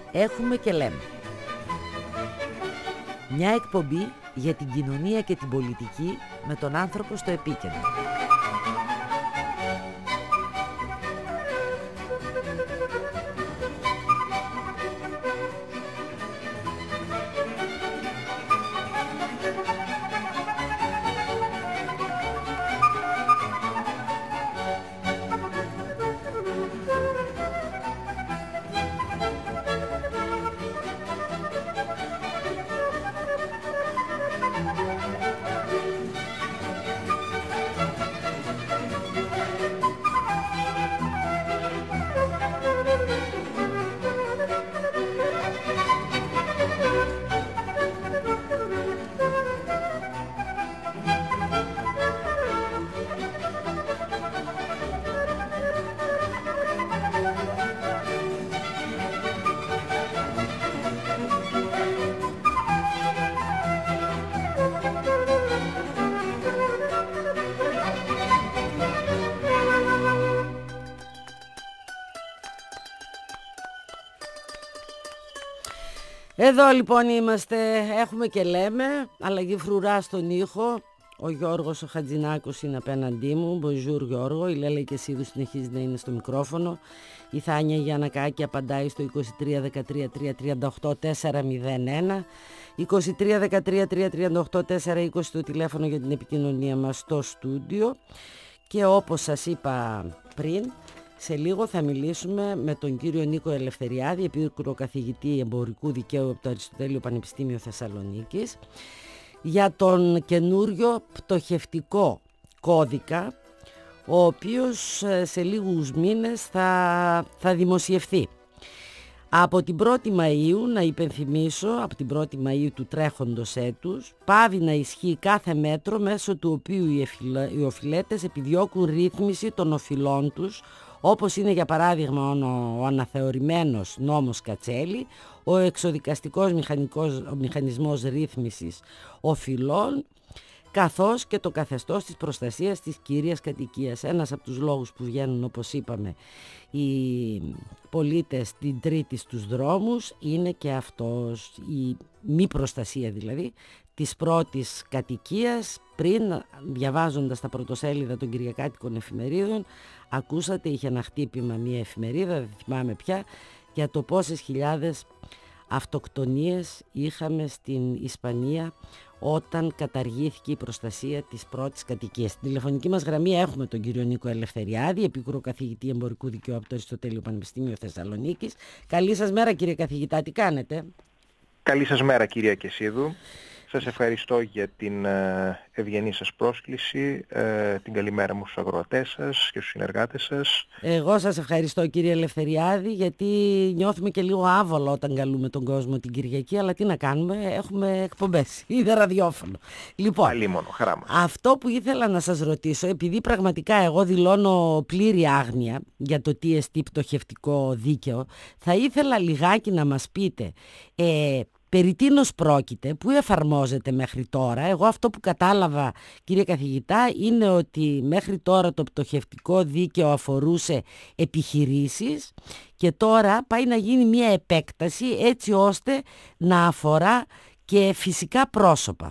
Έχουμε και λέμε. Μια εκπομπή για την κοινωνία και την πολιτική με τον άνθρωπο στο επίκεντρο. Εδώ λοιπόν είμαστε, έχουμε και λέμε, αλλαγή φρουρά στον ήχο. Ο Γιώργος ο Χατζηνάκος είναι απέναντί μου. Bonjour Γιώργο, η Λέλα Κεσίδου συνεχίζει να είναι στο μικρόφωνο. Η Θάνια Γιαννακάκη απαντάει στο 23 13 338 401. 23 13 338 420 το τηλέφωνο για την επικοινωνία μας στο στούντιο. Και όπως σας είπα πριν, σε λίγο θα μιλήσουμε με τον κύριο Νίκο Ελευθεριάδη, επίκουρο καθηγητή εμπορικού δικαίου από το Αριστοτέλειο Πανεπιστήμιο Θεσσαλονίκης, για τον καινούριο πτωχευτικό κώδικα, ο οποίος σε λίγους μήνες θα δημοσιευθεί. Από την 1η Μαΐου, να υπενθυμίσω, από την 1η Μαΐου του τρέχοντος έτους, πάβει να ισχύει κάθε μέτρο μέσω του οποίου οι οφειλέτες επιδιώκουν ρύθμιση των οφειλών τους, όπως είναι για παράδειγμα ο αναθεωρημένος νόμος Κατσέλη, ο εξοδικαστικός μηχανισμός ρύθμισης οφειλών, καθώς και το καθεστώς της προστασίας της κύριας κατοικίας. Ένας από τους λόγους που βγαίνουν, όπως είπαμε, οι πολίτες την Τρίτη στους δρόμους είναι και αυτός, η μη προστασία δηλαδή της πρώτης κατοικίας. Πριν, διαβάζοντας τα πρωτοσέλιδα των κυριακάτικων εφημερίδων, ακούσατε, είχε ένα χτύπημα μια εφημερίδα, δεν θυμάμαι πια, για το πόσες χιλιάδες αυτοκτονίες είχαμε στην Ισπανία όταν καταργήθηκε η προστασία της πρώτης κατοικίας. Στην τηλεφωνική μας γραμμή έχουμε τον κύριο Νίκο Ελευθεριάδη, επίκουρο καθηγητή εμπορικού δικαίου από το Αριστοτέλειο Πανεπιστήμιο Θεσσαλονίκης. Καλή σας μέρα κύριε καθηγητά, τι κάνετε? Καλή σας μέρα κυρία Κεσίδου. Σας ευχαριστώ για την ευγενή σας πρόσκληση, την καλημέρα μου στους αγροατές σας και στους συνεργάτες σας. Εγώ σας ευχαριστώ κύριε Ελευθεριάδη, γιατί νιώθουμε και λίγο άβολο όταν καλούμε τον κόσμο την Κυριακή, αλλά τι να κάνουμε, έχουμε εκπομπές, είναι ραδιόφωνο. Λοιπόν, αλίμονο, χαρά μας. Αυτό που ήθελα να σας ρωτήσω, επειδή πραγματικά εγώ δηλώνω πλήρη άγνοια για το τι εστί πτωχευτικό δίκαιο, θα ήθελα λιγάκι να μας πείτε περί τίνος πρόκειται, πού εφαρμόζεται μέχρι τώρα. Εγώ αυτό που κατάλαβα κύριε καθηγητά είναι ότι μέχρι τώρα το πτωχευτικό δίκαιο αφορούσε επιχειρήσεις και τώρα πάει να γίνει μια επέκταση έτσι ώστε να αφορά και φυσικά πρόσωπα.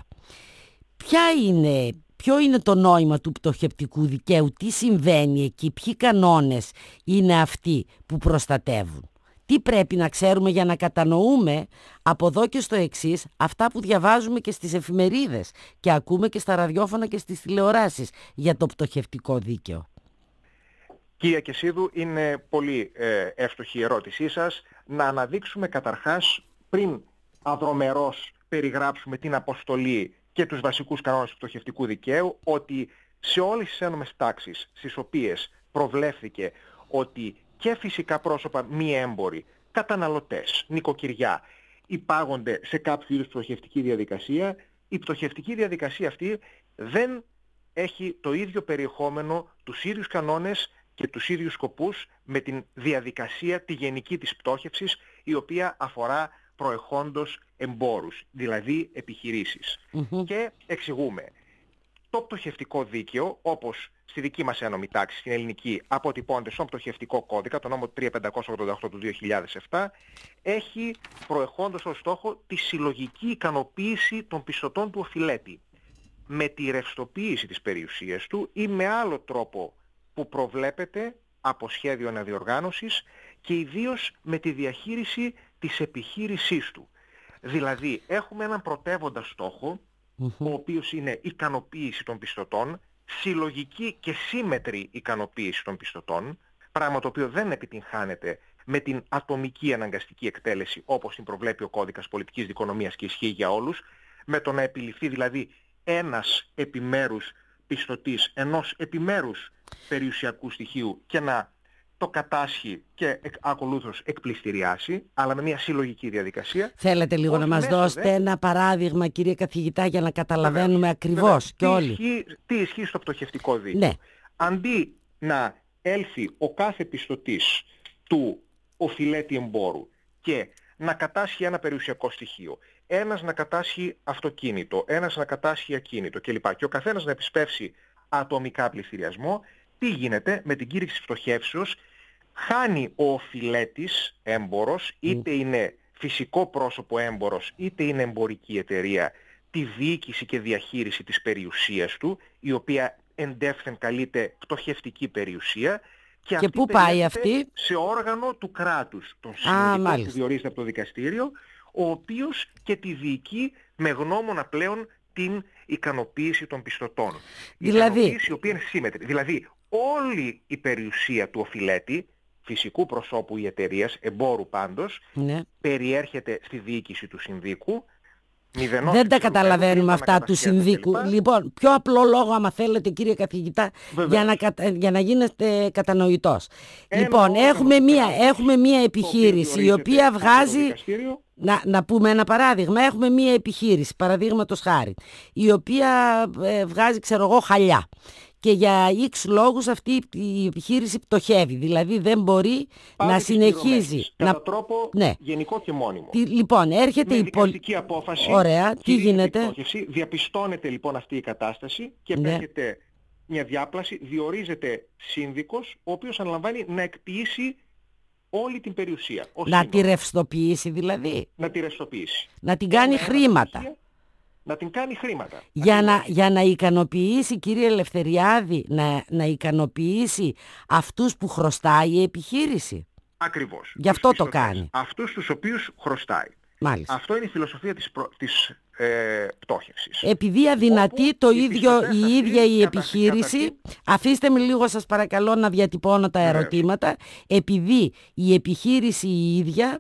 Ποιο είναι το νόημα του πτωχευτικού δικαίου, τι συμβαίνει εκεί, ποιοι κανόνες είναι αυτοί που προστατεύουν? Τι πρέπει να ξέρουμε για να κατανοούμε από εδώ και στο εξής αυτά που διαβάζουμε και στις εφημερίδες και ακούμε και στα ραδιόφωνα και στις τηλεοράσεις για το πτωχευτικό δίκαιο? Κυρία Κεσίδου, είναι πολύ εύστοχη η ερώτησή σας. Να αναδείξουμε καταρχάς, πριν αδρομερώς περιγράψουμε την αποστολή και τους βασικούς κανόνες του πτωχευτικού δικαίου, ότι σε όλες τις ένομες τάξεις στις οποίες προβλέφθηκε ότι και φυσικά πρόσωπα μη έμποροι, καταναλωτές, νοικοκυριά, υπάγονται σε κάποιο είδους πτωχευτική διαδικασία, η πτωχευτική διαδικασία αυτή δεν έχει το ίδιο περιεχόμενο, τους ίδιους κανόνες και τους ίδιους σκοπούς με την διαδικασία τη γενική της πτώχευσης, η οποία αφορά προεχόντως εμπόρους, δηλαδή επιχειρήσεις. Και εξηγούμε. στο πτωχευτικό δίκαιο, όπως στη δική μας ένομη τάξη, στην ελληνική, αποτυπώνεται στον πτωχευτικό κώδικα, το νόμο 3588 του 2007, έχει προεχόντως ως στόχο τη συλλογική ικανοποίηση των πιστωτών του οφειλέτη, με τη ρευστοποίηση της περιουσίας του ή με άλλο τρόπο που προβλέπεται από σχέδιο αναδιοργάνωσης και ιδίως με τη διαχείριση της επιχείρησής του. Δηλαδή έχουμε έναν πρωτεύοντα στόχο, ο οποίος είναι ικανοποίηση των πιστωτών, συλλογική και σύμμετρη ικανοποίηση των πιστωτών, πράγμα το οποίο δεν επιτυγχάνεται με την ατομική αναγκαστική εκτέλεση όπως την προβλέπει ο κώδικας πολιτικής δικονομίας και ισχύει για όλους, με το να επιληφθεί δηλαδή ένας επιμέρους πιστωτής ενός επιμέρους περιουσιακού στοιχείου και να το κατάσχει και ακολούθως εκπληστηριάσει, αλλά με μια συλλογική διαδικασία. Θέλετε λίγο να μας δώσετε ένα παράδειγμα, κύριε καθηγητά, για να καταλαβαίνουμε ακριβώς και όλοι. Τι ισχύει στο πτωχευτικό δίκαιο. Ναι. Αντί να έλθει ο κάθε πιστωτής του οφειλέτη εμπόρου και να κατάσχει ένα περιουσιακό στοιχείο, ένας να κατάσχει αυτοκίνητο, ένας να κατάσχει ακίνητο κλπ. Και ο καθένας να επισπεύσει ατομικά πληστηριασμό, τι γίνεται με την κήρυξη πτωχεύσεως? Χάνει ο οφειλέτης έμπορος, είτε είναι φυσικό πρόσωπο έμπορος, είτε είναι εμπορική εταιρεία, τη διοίκηση και διαχείριση της περιουσίας του, η οποία εντεύθεν καλείται πτωχευτική περιουσία, και πού πάει αυτή? Σε όργανο του κράτους, τον συνοδικό που διορίζεται από το δικαστήριο, ο οποίος και τη διοικεί με γνώμονα πλέον την ικανοποίηση των πιστωτών. Δηλαδή, ικανοποίηση η οποία είναι σύμμετρη. Δηλαδή όλη η περιουσία του οφειλέτη, φυσικού προσώπου ή εταιρείας, εμπόρου πάντως, ναι, περιέρχεται στη διοίκηση του συνδίκου. Δεν τα καταλαβαίνουμε αυτά του συνδίκου. Λοιπόν, πιο απλό λόγο, άμα θέλετε, κύριε καθηγητά, για να γίνετε κατανοητός. Λοιπόν, έχουμε μία επιχείρηση η οποία βγάζει... Να πούμε ένα παράδειγμα. Έχουμε μία επιχείρηση, παραδείγματος χάρη, η οποία βγάζει, ξέρω εγώ, χαλιά. Και για X λόγους αυτή η επιχείρηση πτωχεύει. Δηλαδή δεν μπορεί να συνεχίζει. Κατά τρόπο γενικό και μόνιμο. Λοιπόν, έρχεται η δικαστική απόφαση. Ωραία, τι γίνεται? Πτώχευση, διαπιστώνεται λοιπόν αυτή η κατάσταση και επέρχεται μια διάπλαση, διορίζεται σύνδικος, ο οποίος αναλαμβάνει να εκποιήσει όλη την περιουσία. Να τη ρευστοποιήσει δηλαδή. Να τη ρευστοποιήσει. Να την κάνει χρήματα. Να την κάνει χρήματα. Για να ικανοποιήσει, κύριε Ελευθεριάδη, να ικανοποιήσει αυτούς που χρωστάει η επιχείρηση. Ακριβώς. Γι' αυτό το κάνει. Αυτούς τους οποίους χρωστάει. Μάλιστα. Αυτό είναι η φιλοσοφία της πτώχευσης. Επειδή αδυνατεί το ίδιο η ίδια η επιχείρηση, αφήστε με λίγο σας παρακαλώ να διατυπώνω τα ερωτήματα, επειδή η επιχείρηση η ίδια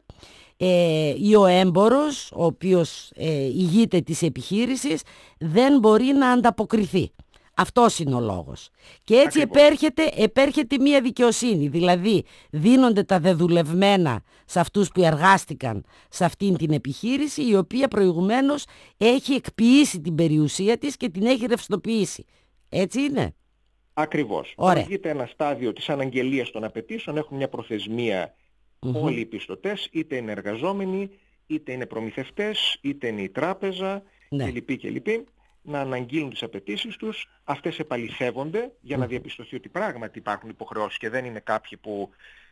ή ο έμπορος, ο οποίος ηγείται της επιχείρησης, δεν μπορεί να ανταποκριθεί. Αυτός είναι ο λόγος. Και έτσι επέρχεται μία δικαιοσύνη. Δηλαδή δίνονται τα δεδουλευμένα σε αυτούς που εργάστηκαν σε αυτήν την επιχείρηση, η οποία προηγουμένως έχει εκποιήσει την περιουσία της και την έχει ρευστοποιήσει. Έτσι είναι? Ακριβώς. Προηγείται ένα στάδιο της αναγγελίας των απαιτήσεων, έχουν μια προθεσμία όλοι οι πιστωτές, είτε είναι εργαζόμενοι, είτε είναι προμηθευτές, είτε είναι η τράπεζα κλπ. Να αναγγείλουν τις απαιτήσεις τους, αυτές επαληθεύονται για να διαπιστωθεί ότι πράγματι υπάρχουν υποχρεώσεις και δεν είναι κάποιοι που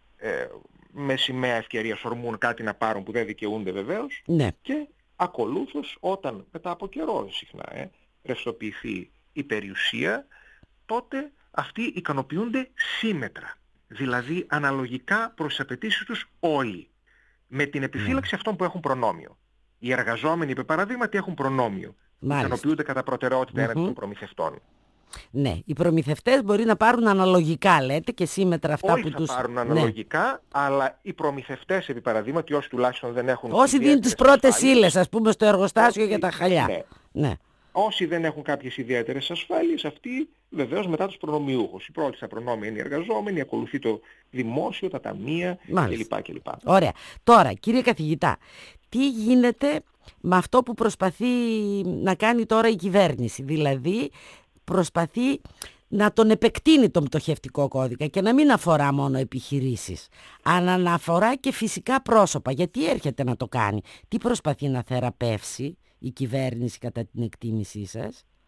με σημαία ευκαιρίας ορμούν κάτι να πάρουν που δεν δικαιούνται βεβαίως. Ναι. Και ακολούθως, όταν μετά από καιρό συχνά ρευστοποιηθεί η περιουσία, τότε αυτοί ικανοποιούνται σύμμετρα. Δηλαδή αναλογικά προς τις απαιτήσεις τους όλοι. Με την επιφύλαξη αυτών που έχουν προνόμιο. Οι εργαζόμενοι, επί παραδείγματι, έχουν προνόμιο. Ικανοποιούνται κατά προτεραιότητα έναντι των προμηθευτών. Ναι, οι προμηθευτές μπορεί να πάρουν αναλογικά, λέτε, και σύμμετρα αυτά όλοι που τους... θα πάρουν αναλογικά, αλλά οι προμηθευτές, επί παραδείγματι, όσοι τουλάχιστον δεν έχουν... Όσοι δίνουν τις πρώτες ύλες, ας πούμε, στο εργοστάσιο για τα χαλιά. Ναι. Όσοι δεν έχουν κάποιες ιδιαίτερες ασφάλειες, αυτοί βεβαίως μετά τους προνομιούχους. Οι πρώτοι στα προνόμια είναι οι εργαζόμενοι, ακολουθεί το δημόσιο, τα ταμεία κλπ. Ωραία. Τώρα, κύριε καθηγητά, τι γίνεται με αυτό που προσπαθεί να κάνει τώρα η κυβέρνηση? Δηλαδή, προσπαθεί να τον επεκτείνει τον πτωχευτικό κώδικα και να μην αφορά μόνο επιχειρήσεις, αλλά να αφορά και φυσικά πρόσωπα. Γιατί έρχεται να το κάνει? Τι προσπαθεί να θεραπεύσει η κυβέρνηση κατά την εκτίμησή σας?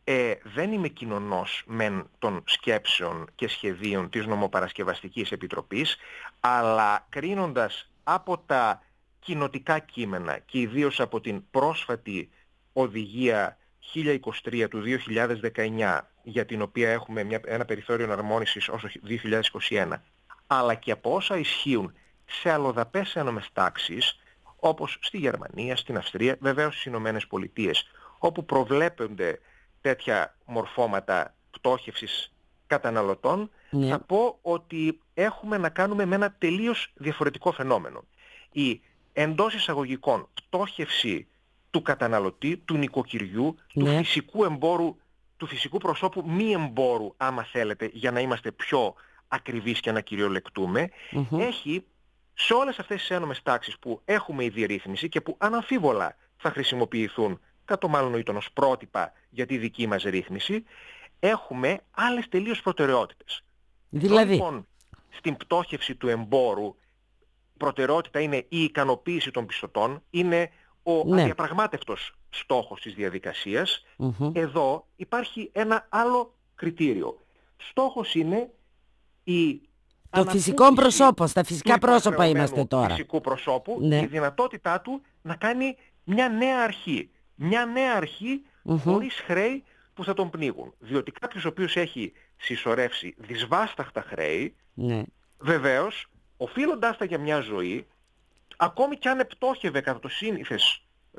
δεν είμαι κοινωνός μεν των σκέψεων και σχεδίων της νομοπαρασκευαστικής επιτροπής, αλλά κρίνοντας από τα κοινοτικά κείμενα και ιδίως από την πρόσφατη οδηγία 1023 του 2019, για την οποία έχουμε ένα περιθώριο εναρμόνισης ως το 2021, αλλά και από όσα ισχύουν σε αλλοδαπές ένομες τάξεις, όπως στη Γερμανία, στην Αυστρία, βεβαίως στις Ηνωμένες Πολιτείες, όπου προβλέπονται τέτοια μορφώματα πτώχευσης καταναλωτών, θα πω ότι έχουμε να κάνουμε με ένα τελείως διαφορετικό φαινόμενο. Η εντός εισαγωγικών πτώχευση του καταναλωτή, του νοικοκυριού, του φυσικού εμπόρου, του φυσικού προσώπου μη εμπόρου, άμα θέλετε, για να είμαστε πιο ακριβείς και να κυριολεκτούμε, έχει σε όλες αυτές τις ένομες τάξεις που έχουμε ήδη ρύθμιση και που αναμφίβολα θα χρησιμοποιηθούν κατ' μάλλον ήταν ως πρότυπα για τη δική μας ρύθμιση, έχουμε άλλες τελείως προτεραιότητες. Δηλαδή, λοιπόν, στην πτώχευση του εμπόρου, προτεραιότητα είναι η ικανοποίηση των πιστωτών, είναι ο αδιαπραγμάτευτος στόχος της διαδικασίας. Εδώ υπάρχει ένα άλλο κριτήριο. Στόχος είναι το φυσικό προσώπο, στα φυσικά πρόσωπα είμαστε τώρα. Φυσικού προσώπου, η δυνατότητά του να κάνει μια νέα αρχή. Μια νέα αρχή χωρίς χρέη που θα τον πνίγουν. Διότι κάποιος ο οποίος έχει συσσωρεύσει δυσβάσταχτα χρέη, βεβαίως, οφείλοντάς τα για μια ζωή, ακόμη κι αν επτόχευε κατά το σύνηθες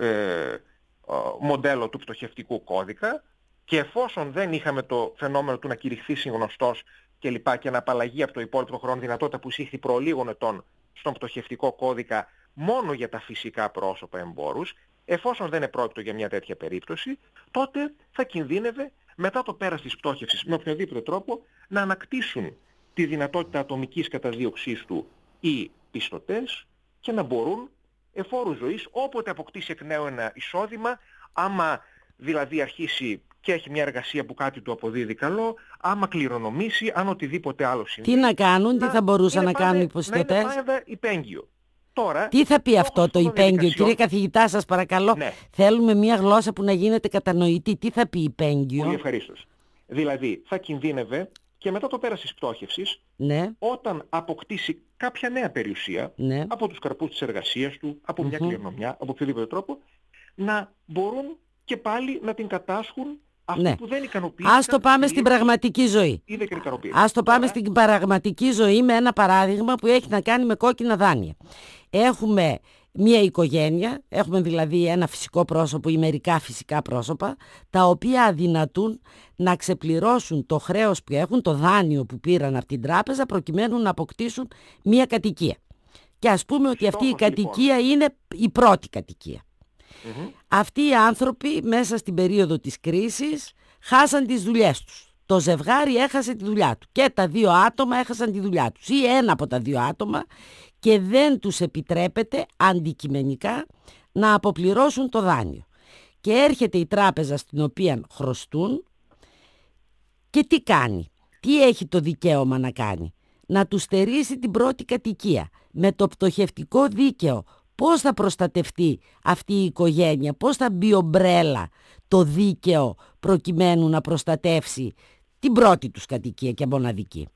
μοντέλο του πτωχευτικού κώδικα, και εφόσον δεν είχαμε το φαινόμενο του να κηρυχθεί συγγνωστός και λοιπά και να απαλλαγεί από το υπόλοιπο χρόνο, δυνατότητα που εισήχθη προ λίγων ετών στον πτωχευτικό κώδικα μόνο για τα φυσικά πρόσωπα εμπόρους, εφόσον δεν επρόκειτο για μια τέτοια περίπτωση, τότε θα κινδύνευε μετά το πέρας της πτώχευσης με οποιοδήποτε τρόπο να ανακτήσουν τη δυνατότητα ατομικής καταδίωξής του οι πιστωτές και να μπορούν εφόρου ζωής, όποτε αποκτήσει εκ νέου ένα εισόδημα, άμα δηλαδή αρχίσει και έχει μια εργασία που κάτι του αποδίδει καλό, άμα κληρονομήσει, αν οτιδήποτε άλλο συμβεί. Τι να κάνουν, τι θα μπορούσαν να κάνουν οι πιστωτές? Να είναι πάντα υπέγγιο. Τώρα, τι θα πει αυτό το υπέγγιο? Κύριε καθηγητά, σας παρακαλώ, θέλουμε μια γλώσσα που να γίνεται κατανοητή. Τι θα πει υπέγγιο? Πολύ ευχαρίστως. Δηλαδή, θα κινδύνευε και μετά το πέρας της πτώχευσης, όταν αποκτήσει κάποια νέα περιουσία, από τους καρπούς της εργασίας του, από μια κληρονομιά, από οποιοδήποτε τρόπο, να μπορούν και πάλι να την κατάσχουν αυτοί που δεν ικανοποιήθηκαν. Ας το πάμε στην πραγματική ζωή. Ας το πάμε στην πραγματική ζωή με ένα παράδειγμα που έχει να κάνει με κόκκινα δάνεια. Έχουμε μία οικογένεια, έχουμε δηλαδή ένα φυσικό πρόσωπο ή μερικά φυσικά πρόσωπα, τα οποία αδυνατούν να ξεπληρώσουν το χρέος που έχουν, το δάνειο που πήραν από την τράπεζα, προκειμένου να αποκτήσουν μία κατοικία. Και ας πούμε ότι αυτή η κατοικία είναι η πρώτη κατοικία. Αυτοί οι άνθρωποι μέσα στην περίοδο της κρίσης χάσαν τις δουλειές τους. Το ζευγάρι έχασε τη δουλειά του και τα δύο άτομα έχασαν τη δουλειά τους ή ένα από τα δύο άτομα, και δεν τους επιτρέπεται αντικειμενικά να αποπληρώσουν το δάνειο. Και έρχεται η τράπεζα στην οποία χρωστούν και τι κάνει? Τι έχει το δικαίωμα να κάνει? Να τους στερήσει την πρώτη κατοικία. Με το πτωχευτικό δίκαιο πώς θα προστατευτεί αυτή η οικογένεια? Πώς θα μπει ομπρέλα το δίκαιο προκειμένου να προστατεύσει την πρώτη τους κατοικία και μοναδική?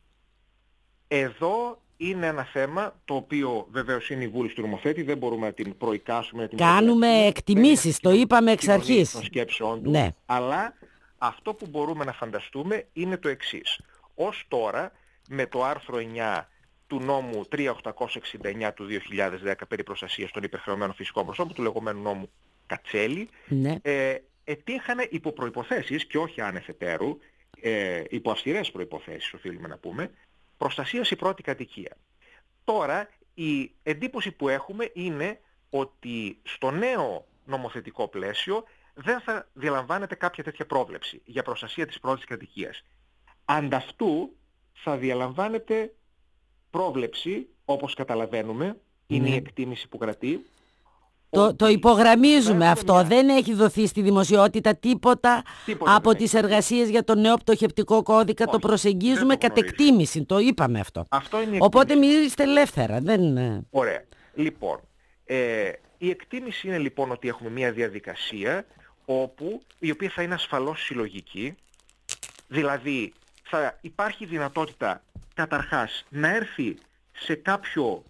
Εδώ είναι ένα θέμα το οποίο βεβαίως είναι η βούληση του νομοθέτη, δεν μπορούμε να την προεικάσουμε. Κάνουμε εκτιμήσεις, το είπαμε εξ αρχής. Των σκέψεών του, αλλά αυτό που μπορούμε να φανταστούμε είναι το εξής. Ως τώρα, με το άρθρο 9 του νόμου 3869 του 2010 περί προστασίας των υπερχρεωμένων φυσικών προσώπων, του λεγόμενου νόμου Κατσέλη, ετύχανε υπό προϋποθέσεις και όχι άνευ-ετέρου, υπό αυστηρές προϋποθέσεις οφείλουμε να πούμε, προστασίας η πρώτη κατοικία. Τώρα η εντύπωση που έχουμε είναι ότι στο νέο νομοθετικό πλαίσιο δεν θα διαλαμβάνεται κάποια τέτοια πρόβλεψη για προστασία της πρώτης κατοικίας. Ανταυτού θα διαλαμβάνεται πρόβλεψη, όπως καταλαβαίνουμε, είναι η εκτίμηση που κρατεί. Το υπογραμμίζουμε αυτό. Δεν έχει δοθεί στη δημοσιότητα τίποτα από τις εργασίες για τον νέο πτωχευτικό κώδικα. Το προσεγγίζουμε κατ' εκτίμηση. Το είπαμε αυτό. Οπότε μιλήστε ελεύθερα. Ωραία. Λοιπόν, η εκτίμηση είναι λοιπόν ότι έχουμε μια διαδικασία η οποία θα είναι ασφαλώς συλλογική, δηλαδή θα υπάρχει δυνατότητα καταρχάς να έρθει σε κάποιο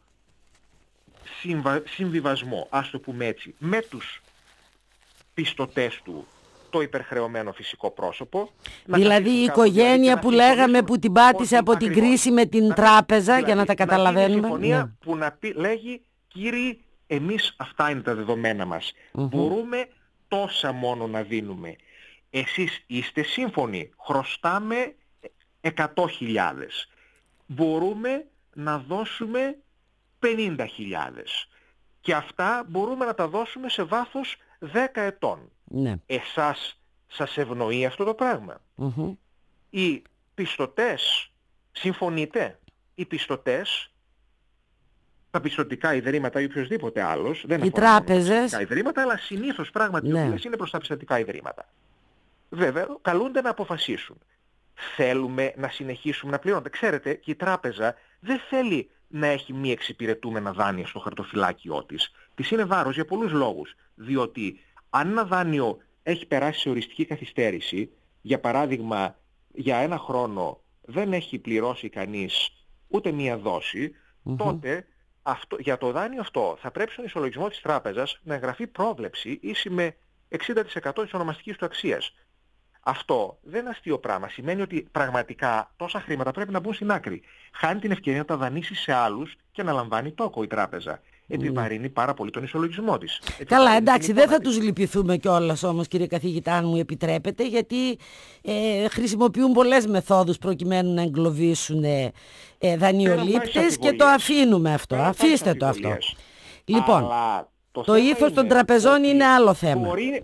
συμβιβασμό, ας το πούμε έτσι, με τους πιστωτές του, το υπερχρεωμένο φυσικό πρόσωπο. Δηλαδή η οικογένεια που λέγαμε που την πάτησε από την κρίση με την τράπεζα, δηλαδή, για να τα καταλαβαίνουμε. Μια συμφωνία που λέγει, κύριοι, εμείς αυτά είναι τα δεδομένα μας. Μπορούμε τόσα μόνο να δίνουμε. Εσείς είστε σύμφωνοι, χρωστάμε 100.000. Μπορούμε να δώσουμε 50.000. Και αυτά μπορούμε να τα δώσουμε σε βάθος 10 ετών. Ναι. Εσάς σας ευνοεί αυτό το πράγμα? Οι πιστωτές, συμφωνείτε? Οι πιστωτές, τα πιστωτικά ιδρύματα ή οποιοδήποτε άλλος, δεν οι τράπεζες, τα πιστωτικά ιδρύματα, αλλά συνήθως πράγματι οι οποίες είναι προς τα πιστωτικά ιδρύματα. Βέβαια, καλούνται να αποφασίσουν. Θέλουμε να συνεχίσουμε να πληρώνουμε? Ξέρετε, και η τράπεζα δεν θέλει να έχει μη εξυπηρετούμενα δάνεια στο χαρτοφυλάκιό της. Της είναι βάρος για πολλούς λόγους. Διότι αν ένα δάνειο έχει περάσει σε οριστική καθυστέρηση, για παράδειγμα για 1 χρόνο δεν έχει πληρώσει κανείς ούτε μία δόση, τότε για το δάνειο αυτό θα πρέπει στον ισολογισμό της τράπεζας να εγγραφεί πρόβλεψη ίση με 60% της ονομαστικής του αξίας. Αυτό δεν είναι αστείο πράγμα. Σημαίνει ότι πραγματικά τόσα χρήματα πρέπει να μπουν στην άκρη. Χάνει την ευκαιρία να τα δανείσει σε άλλους και να λαμβάνει τόκο η τράπεζα. Επιβαρύνει πάρα πολύ τον ισολογισμό της. Καλά, εντάξει, δεν θα τους λυπηθούμε κιόλας όμως, κύριε καθηγητά, αν μου επιτρέπετε, γιατί χρησιμοποιούν πολλές μεθόδους προκειμένου να εγκλωβίσουν δανειολήπτες και το αφήνουμε αυτό. Αφήστε το αυτό. Λοιπόν, το ήθος των τραπεζών είναι άλλο θέμα.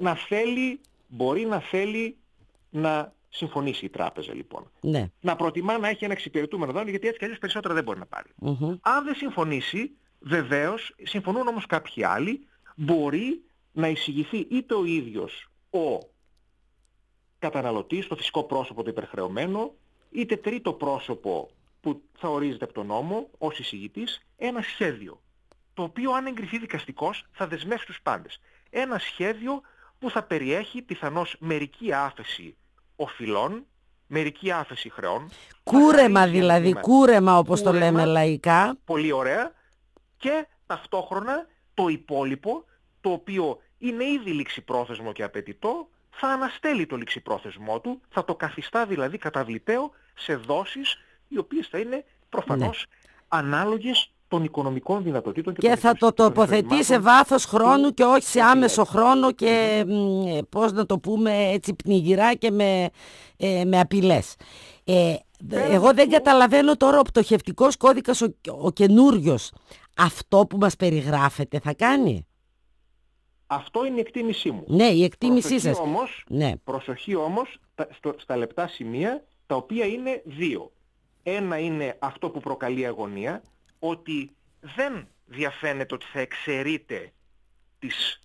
Μπορεί να θέλει να συμφωνήσει η τράπεζα, λοιπόν. Ναι. Να προτιμά να έχει ένα εξυπηρετούμενο δάνειο, γιατί έτσι κι αλλιώς περισσότερα δεν μπορεί να πάρει. Αν δεν συμφωνήσει, βεβαίως, συμφωνούν όμως κάποιοι άλλοι, μπορεί να εισηγηθεί είτε ο ίδιος ο καταναλωτής, το φυσικό πρόσωπο το υπερχρεωμένο, είτε τρίτο πρόσωπο που θα ορίζεται από τον νόμο ως εισηγητής, ένα σχέδιο, το οποίο αν εγκριθεί δικαστικώς θα δεσμεύσει τους πάντες. Ένα σχέδιο που θα περιέχει πιθανώς μερική άφεση οφειλών, μερική άφεση χρεών. Κούρεμα δηλαδή, κούρεμα όπως το λέμε λαϊκά. Πολύ ωραία. Και ταυτόχρονα το υπόλοιπο, το οποίο είναι ήδη ληξιπρόθεσμο και απαιτητό, θα αναστέλει το ληξιπρόθεσμό του, θα το καθιστά δηλαδή καταβλητέο σε δόσεις οι οποίες θα είναι προφανώς ανάλογες των οικονομικών δυνατοτήτων και θα το τοποθετεί σε βάθος χρόνου και όχι σε άμεσο χρόνο και πώς να το πούμε έτσι πνιγυρά και με απειλές. Εγώ δεν καταλαβαίνω τώρα ο πτωχευτικός κώδικας ο καινούριος αυτό που μας περιγράφεται θα κάνει? Αυτό είναι η εκτίμησή μου. Ναι, η εκτίμησή σας. Προσοχή όμως στα λεπτά σημεία, τα οποία είναι 2. Ένα είναι αυτό που προκαλεί αγωνία, ότι δεν διαφαίνεται ότι θα εξαιρείται της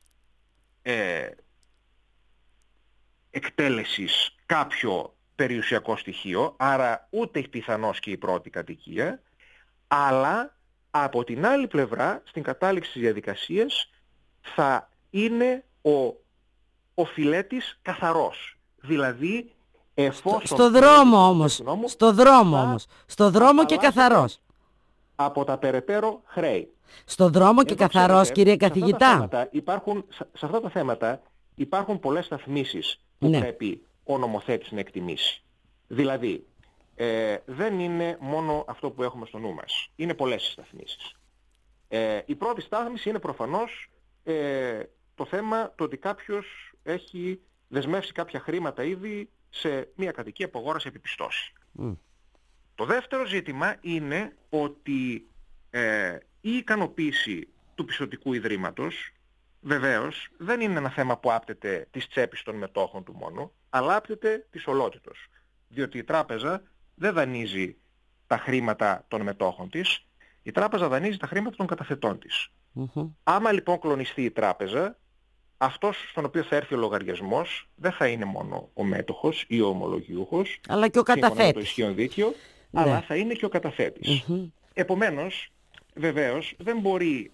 εκτέλεσης κάποιο περιουσιακό στοιχείο, άρα ούτε πιθανώς και η πρώτη κατοικία, αλλά από την άλλη πλευρά, στην κατάληξη της διαδικασίας, θα είναι ο φιλέτης καθαρός. Δηλαδή, εφόσον... Στο δρόμο και καθαρός. Από τα περαιτέρω χρέη. Στο δρόμο και καθαρός, κύριε καθηγητά. Σε αυτά τα θέματα υπάρχουν πολλές σταθμίσεις που πρέπει ο νομοθέτης να εκτιμήσει. Δηλαδή, δεν είναι μόνο αυτό που έχουμε στο νου μας. Είναι πολλές οι σταθμίσεις. Η πρώτη στάθμιση είναι προφανώς το θέμα το ότι κάποιος έχει δεσμεύσει κάποια χρήματα ήδη σε μια κατοικία που αγόρασε επιπιστώσει. Το δεύτερο ζήτημα είναι ότι η ικανοποίηση του πιστωτικού ιδρύματος βεβαίως δεν είναι ένα θέμα που άπτεται της τσέπης των μετόχων του μόνο, αλλά άπτεται της ολότητος. Διότι η τράπεζα δεν δανείζει τα χρήματα των μετόχων της, η τράπεζα δανείζει τα χρήματα των καταθετών της. Άμα λοιπόν κλονιστεί η τράπεζα, αυτός στον οποίο θα έρθει ο λογαριασμός δεν θα είναι μόνο ο μέτοχος ή ο ομολογιούχος, αλλά και ο καταθέτης. Με το ισχύον δίκαιο, αλλά θα είναι και ο καταθέτης. Επομένως, βεβαίως, δεν μπορεί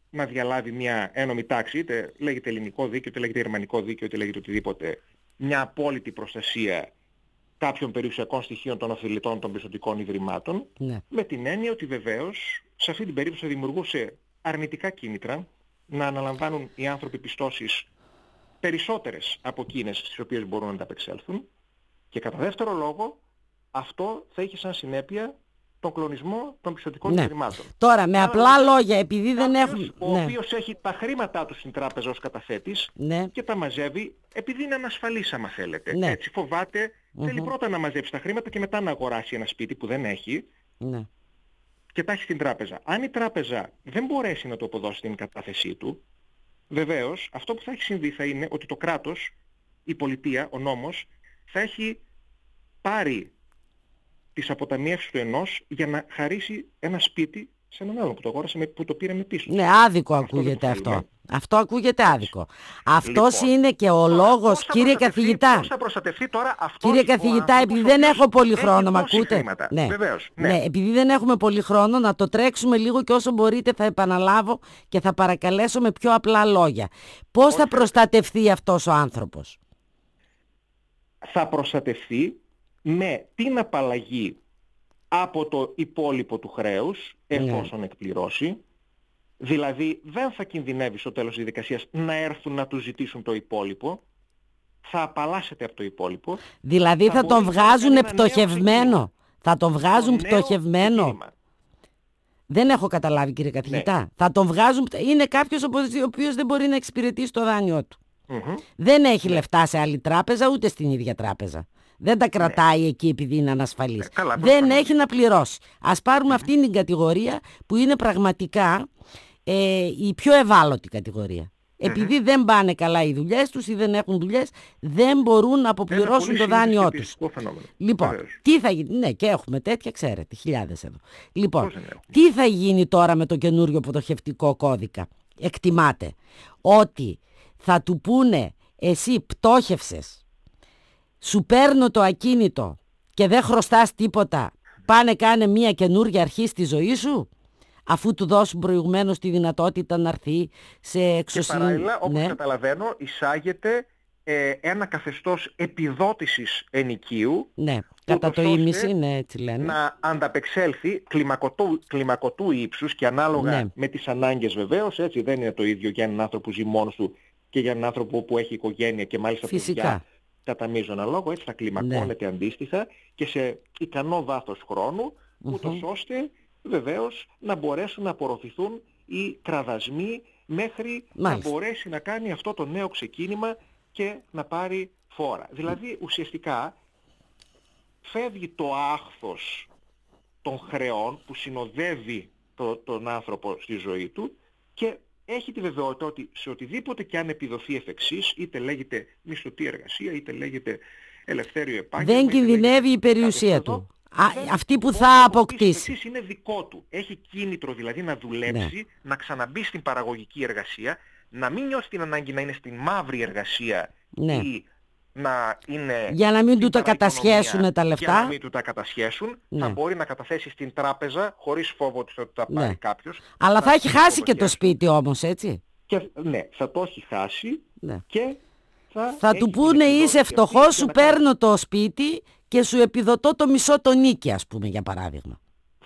να διαλάβει μια ένομη τάξη, είτε λέγεται ελληνικό δίκαιο, είτε λέγεται γερμανικό δίκαιο, είτε λέγεται οτιδήποτε, μια απόλυτη προστασία κάποιων περιουσιακών στοιχείων των ωφελητών των πιστωτικών ιδρυμάτων, Ναι. με την έννοια ότι βεβαίως σε αυτή την περίπτωση θα δημιουργούσε αρνητικά κίνητρα να αναλαμβάνουν οι άνθρωποι πιστώσεις περισσότερες από εκείνες στις οποίες μπορούν να ανταπεξέλθουν, και κατά δεύτερο λόγο αυτό θα είχε σαν συνέπεια τον κλονισμό των πιστωτικών Ναι. ιδρυμάτων. Τώρα, με απλά λόγια, επειδή δεν Κάποιος έχουν... ο Ναι. οποίος έχει τα χρήματά του στην τράπεζα ως καταθέτης Ναι. και τα μαζεύει επειδή είναι ανασφαλής, άμα θέλετε. Ναι. Έτσι φοβάται, θέλει πρώτα να μαζέψει τα χρήματα και μετά να αγοράσει ένα σπίτι που δεν έχει Ναι. και τα έχει στην τράπεζα. Αν η τράπεζα δεν μπορέσει να του αποδώσει την κατάθεσή του, βεβαίως αυτό που θα έχει συμβεί θα είναι ότι το κράτος, η πολιτεία, ο νόμος, θα έχει πάρει τις αποταμιεύσεις του ενός για να χαρίσει ένα σπίτι σε έναν άλλο που το αγόρασε, που το πήρε με πίσω. Ναι, άδικο ακούγεται δεν αυτό. θέλουμε. Αυτό ακούγεται άδικο. Αυτός Λοιπόν, είναι και ο λόγος, κύριε καθηγητά. Πώς θα προστατευτεί τώρα αυτός Κύριε ο καθηγητά, άνθρωπος επειδή ο δεν οποίος έχω πολύ έχει χρόνο, με δώσει ακούτε? χρήματα. Ναι. Βεβαίως. Ναι, επειδή δεν έχουμε πολύ χρόνο, να το τρέξουμε λίγο και όσο μπορείτε θα επαναλάβω και θα παρακαλέσω με πιο απλά λόγια. Πώς θα προστατευτεί αυτός ο άνθρωπος? Θα προστατευτεί με την απαλλαγή από το υπόλοιπο του χρέους, εφόσον εκπληρώσει. Δηλαδή δεν θα κινδυνεύει στο τέλος της διαδικασίας να έρθουν να του ζητήσουν το υπόλοιπο. Θα απαλλάσσεται από το υπόλοιπο. Δηλαδή θα τον μπορεί να βγάζουν κάνει ένα νέο πτωχευμένο. ξεκίνημα. Θα τον βγάζουν Το νέο πτωχευμένο. ξεκίνημα. Δεν έχω καταλάβει, κύριε καθηγητά. Θα τον βγάζουν. Είναι κάποιος ο οποίος δεν μπορεί να εξυπηρετήσει το δάνειό του. Δεν έχει λεφτά σε άλλη τράπεζα, ούτε στην ίδια τράπεζα. Δεν τα κρατάει εκεί επειδή είναι ανασφαλής. Καλά, δεν προφανώς. έχει να πληρώσει. Ας πάρουμε αυτήν την κατηγορία που είναι πραγματικά η πιο ευάλωτη κατηγορία. Επειδή δεν πάνε καλά οι δουλειές τους ή δεν έχουν δουλειές, δεν μπορούν να αποπληρώσουν το δάνειό τους. Λοιπόν, Βεβαίως. τι θα γίνει? Ναι, και έχουμε τέτοια, ξέρετε, χιλιάδες εδώ. Λοιπόν, Πώς δεν έχουμε? τι θα γίνει τώρα με το καινούριο πτωχευτικό κώδικα? Εκτιμάται ότι θα του πούνε, εσύ πτώχευσες, σου παίρνω το ακίνητο και δεν χρωστάς τίποτα, πάνε κάνε μια καινούργια αρχή στη ζωή σου, αφού του δώσουν προηγουμένως τη δυνατότητα να έρθει σε Και εξωσύνη. παράλληλα, όπως Ναι. καταλαβαίνω, εισάγεται ένα καθεστώς επιδότησης ενοικίου, Ναι, κατά ούτως το ώστε ίμιση, ναι, έτσι λένε. να ανταπεξέλθει κλιμακωτού ύψους και ανάλογα Ναι. με τις ανάγκες βεβαίως, έτσι δεν είναι το ίδιο για έναν άνθρωπο που ζει μόνος του και για έναν άνθρωπο που έχει οικογένεια και μάλιστα Φυσικά. παιδιά κατά μείζωνα λόγο, έτσι θα κλιμακώνεται αντίστοιχα και σε ικανό βάθος χρόνου, ούτως ώστε βεβαίως να μπορέσουν να απορροφηθούν οι κραδασμοί μέχρι Μάλιστα. να μπορέσει να κάνει αυτό το νέο ξεκίνημα και να πάρει φόρα. Δηλαδή ουσιαστικά φεύγει το άχθος των χρεών που συνοδεύει τον άνθρωπο στη ζωή του και έχει τη βεβαιότητα ότι σε οτιδήποτε και αν επιδοθεί εφ' εξής, είτε λέγεται μισθωτή εργασία, είτε λέγεται ελευθέριο επάγγελμα. Δεν είτε κινδυνεύει λέγεται η περιουσία κάποιο του. δεν Αυτή που μπορεί θα να αποκτήσει. εξής είναι δικό του. Έχει κίνητρο δηλαδή να δουλέψει, να ξαναμπεί στην παραγωγική εργασία, να μην νιώσει την ανάγκη να είναι στην μαύρη εργασία Ναι. ή να είναι Για να μην στην του τα παραοικονομία, κατασχέσουν τα λεφτά. Για να μην του τα κατασχέσουν, Ναι. θα μπορεί να καταθέσει στην τράπεζα χωρίς φόβο ότι θα τα πάρει Ναι. κάποιος. Αλλά θα έχει έχει χάσει και το υποδοχές. σπίτι όμως, έτσι. Και, ναι, θα το έχει χάσει Ναι. και θα Θα έχει του την πούνε επιδότηση είσαι αυτή φτωχός, για σου να κάνει. παίρνω το σπίτι και σου επιδοτώ το μισό το νίκη, ας πούμε, για παράδειγμα.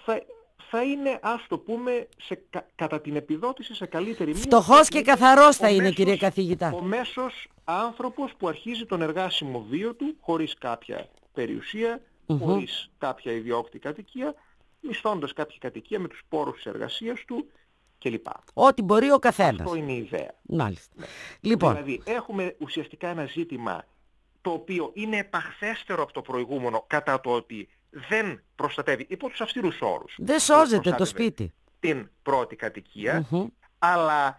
Θα είναι, ας το πούμε, κατά την επιδότηση σε καλύτερη μοίρα. Φτωχός και καθαρός θα ο είναι, μέσος- κύριε καθηγητά. Ο μέσος άνθρωπος που αρχίζει τον εργάσιμο βίο του χωρίς κάποια περιουσία, χωρίς κάποια ιδιόκτη κατοικία, μισθώντας κάποια κατοικία με τους πόρους της εργασίας του κλπ. Ό,τι μπορεί ο καθένας. Αυτό είναι η ιδέα. Μάλιστα. Λοιπόν, Δηλαδή έχουμε ουσιαστικά ένα ζήτημα το οποίο είναι επαχθέστερο από το προηγούμενο κατά το ότι δεν προστατεύει υπό τους αυστηρούς όρους. δεν σώζεται το προστάτευε σπίτι. την πρώτη κατοικία, αλλά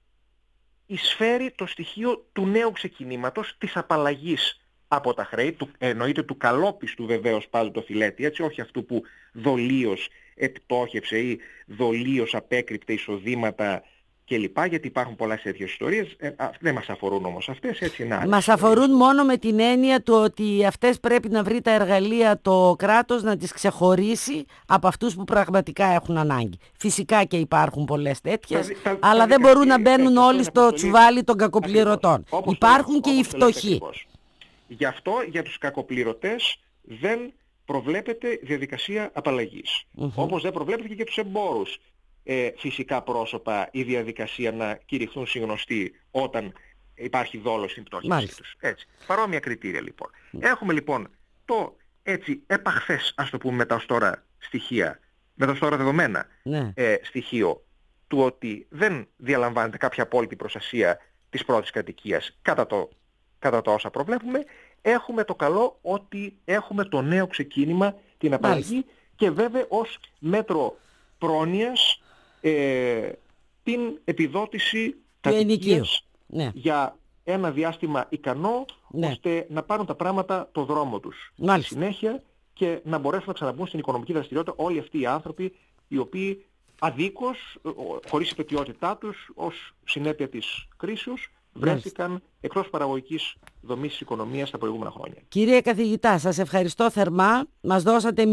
εισφέρει το στοιχείο του νέου ξεκινήματος, της απαλλαγής από τα χρέη, εννοείται του καλόπιστου βεβαίως πάλι το φιλέτη, έτσι, όχι αυτού που δολίως επιτόχευσε ή δολίως απέκρυπτε εισοδήματα και λοιπά, γιατί υπάρχουν πολλές τέτοιες ιστορίες. Δεν μας αφορούν όμως αυτές, έτσι είναι άλλες Μας ιστορίες. αφορούν μόνο με την έννοια του ότι αυτές πρέπει να βρει τα εργαλεία το κράτος να τις ξεχωρίσει από αυτούς που πραγματικά έχουν ανάγκη. Φυσικά και υπάρχουν πολλές τέτοιες, αλλά δεν μπορούν να μπαίνουν όλοι στο τσουβάλι των κακοπληρωτών. Υπάρχουν και οι φτωχοί. Γι' αυτό για τους κακοπληρωτές δεν προβλέπεται διαδικασία απαλλαγής. Όπως δεν προβλέπεται και για τους εμπόρους φυσικά πρόσωπα η διαδικασία να κηρυχθούν συγγνωστοί όταν υπάρχει δόλος στην πτώχευσή τους. Έτσι. Παρόμοια κριτήρια λοιπόν. Έχουμε λοιπόν το έτσι επαχθές, ας το πούμε μετά ως τώρα στοιχεία, μετά ως τώρα δεδομένα στοιχείο του ότι δεν διαλαμβάνεται κάποια απόλυτη προστασία της πρώτης κατοικίας κατά το όσα προβλέπουμε. Έχουμε το καλό ότι έχουμε το νέο ξεκίνημα, την απαλλαγή και βέβαια ως μέτρο πρόνοιας την επιδότηση κατοικίας για ένα διάστημα ικανό ώστε να πάρουν τα πράγματα το δρόμο τους στη συνέχεια και να μπορέσουν να ξαναμπούν στην οικονομική δραστηριότητα όλοι αυτοί οι άνθρωποι οι οποίοι αδίκως, χωρίς υπετιότητά τους, ως συνέπεια της κρίσεως βρέθηκαν εκτός παραγωγικής δομής της οικονομίας τα προηγούμενα χρόνια. Κύριε καθηγητά, σας ευχαριστώ θερμά. Μας δώσατε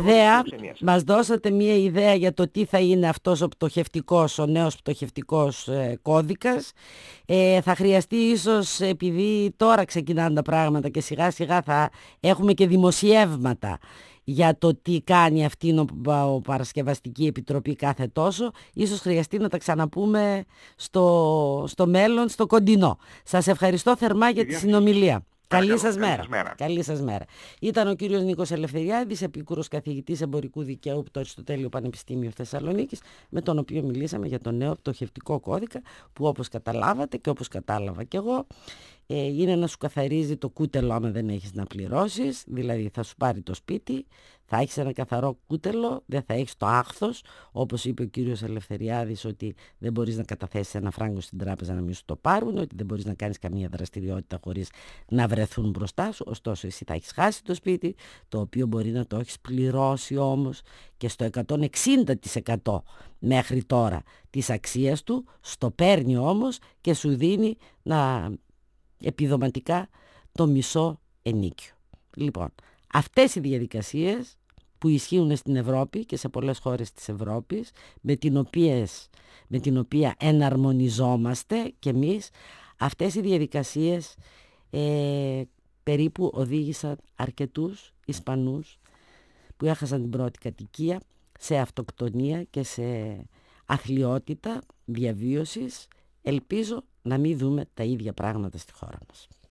μια ιδέα για το τι θα είναι αυτός ο νέος πτωχευτικός κώδικας. Θα χρειαστεί ίσως, επειδή τώρα ξεκινάνε τα πράγματα και σιγά σιγά θα έχουμε και δημοσιεύματα για το τι κάνει αυτή η Παρασκευαστική Επιτροπή κάθε τόσο, ίσως χρειαστεί να τα ξαναπούμε στο μέλλον, στο κοντινό. Σας ευχαριστώ θερμά για τη συνομιλία. Καλή σας μέρα. Καλή σας μέρα. Ήταν ο κύριος Νίκος Ελευθεριάδης, επίκουρος καθηγητής εμπορικού δικαίου από το Αριστοτέλειο Πανεπιστήμιο Θεσσαλονίκης, με τον οποίο μιλήσαμε για το νέο πτωχευτικό κώδικα, που όπως καταλάβατε και όπως κατάλαβα κι εγώ, είναι να σου καθαρίζει το κούτελο άμα δεν έχεις να πληρώσεις, δηλαδή θα σου πάρει το σπίτι, θα έχεις ένα καθαρό κούτελο, δεν θα έχεις το άχθος, όπως είπε ο κύριος Ελευθεριάδης, ότι δεν μπορείς να καταθέσεις ένα φράγκο στην τράπεζα να μην σου το πάρουν, ότι δεν μπορείς να κάνεις καμία δραστηριότητα χωρίς να βρεθούν μπροστά σου. Ωστόσο εσύ θα έχεις χάσει το σπίτι, το οποίο μπορεί να το έχεις πληρώσει όμως και στο 160% μέχρι τώρα της αξίας του, στο παίρνει όμως και σου δίνει επιδοματικά το μισό ενίκιο. Λοιπόν, αυτές οι διαδικασίες που ισχύουν στην Ευρώπη και σε πολλές χώρες της Ευρώπης, με την οποία εναρμονιζόμαστε και εμείς, αυτές οι διαδικασίες περίπου οδήγησαν αρκετούς Ισπανούς που έχασαν την πρώτη κατοικία σε αυτοκτονία και σε αθλιότητα διαβίωσης. Ελπίζω να μην δούμε τα ίδια πράγματα στη χώρα μας.